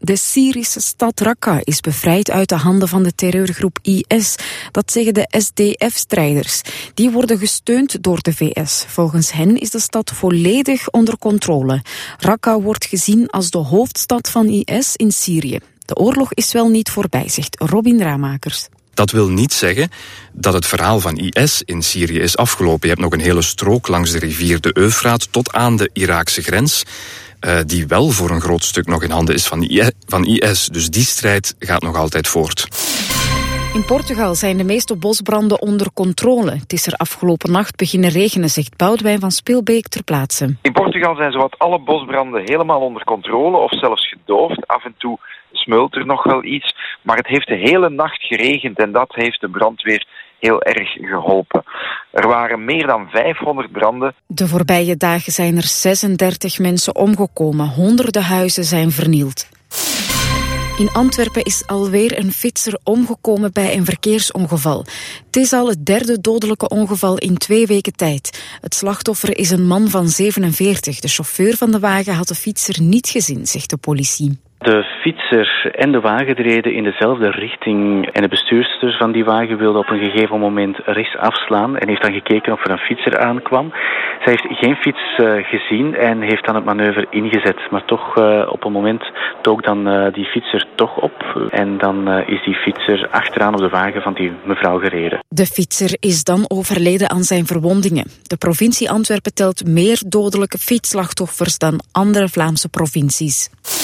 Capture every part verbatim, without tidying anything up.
De Syrische stad Raqqa is bevrijd uit de handen van de terreurgroep I S. Dat zeggen de S D F-strijders. Die worden gesteund door de V S. Volgens hen is de stad volledig onder controle. Raqqa wordt gezien als de hoofdstad van I S in Syrië. De oorlog is wel niet voorbij, zegt Robin Ramakers. Dat wil niet zeggen dat het verhaal van I S in Syrië is afgelopen. Je hebt nog een hele strook langs de rivier de Eufraat tot aan de Iraakse grens, Uh, die wel voor een groot stuk nog in handen is van I S, van I S. Dus die strijd gaat nog altijd voort. In Portugal zijn de meeste bosbranden onder controle. Het is er afgelopen nacht beginnen regenen, zegt Boudewijn van Speelbeek ter plaatse. In Portugal zijn zowat alle bosbranden helemaal onder controle of zelfs gedoofd. Af en toe smeult er nog wel iets, maar het heeft de hele nacht geregend en dat heeft de brandweer heel erg geholpen. Er waren meer dan vijfhonderd branden. De voorbije dagen zijn er zesendertig mensen omgekomen. Honderden huizen zijn vernield. In Antwerpen is alweer een fietser omgekomen bij een verkeersongeval. Het is al het derde dodelijke ongeval in twee weken tijd. Het slachtoffer is een man van zevenenveertig. De chauffeur van de wagen had de fietser niet gezien, zegt de politie. De fietser en de wagen reden in dezelfde richting en de bestuurster van die wagen wilde op een gegeven moment rechts afslaan en heeft dan gekeken of er een fietser aankwam. Zij heeft geen fiets uh, gezien en heeft dan het manoeuvre ingezet, maar toch uh, op een moment took dan uh, die fietser toch op en dan uh, is die fietser achteraan op de wagen van die mevrouw gereden. De fietser is dan overleden aan zijn verwondingen. De provincie Antwerpen telt meer dodelijke fietsslachtoffers dan andere Vlaamse provincies.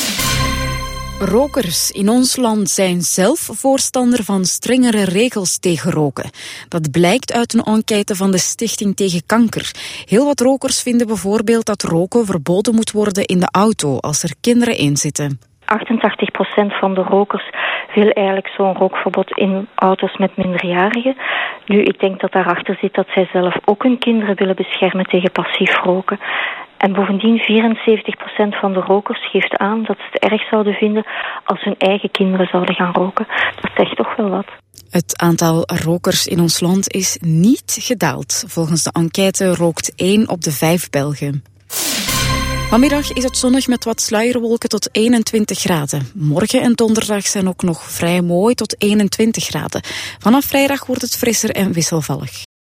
Rokers in ons land zijn zelf voorstander van strengere regels tegen roken. Dat blijkt uit een enquête van de Stichting tegen Kanker. Heel wat rokers vinden bijvoorbeeld dat roken verboden moet worden in de auto als er kinderen in zitten. achtentachtig procent van de rokers wil eigenlijk zo'n rookverbod in auto's met minderjarigen. Nu, ik denk dat daarachter zit dat zij zelf ook hun kinderen willen beschermen tegen passief roken. En bovendien, vierenzeventig procent van de rokers geeft aan dat ze het erg zouden vinden als hun eigen kinderen zouden gaan roken. Dat zegt toch wel wat. Het aantal rokers in ons land is niet gedaald. Volgens de enquête rookt één op de vijf Belgen. Vanmiddag is het zonnig met wat sluierwolken tot eenentwintig graden. Morgen en donderdag zijn ook nog vrij mooi tot eenentwintig graden. Vanaf vrijdag wordt het frisser en wisselvallig.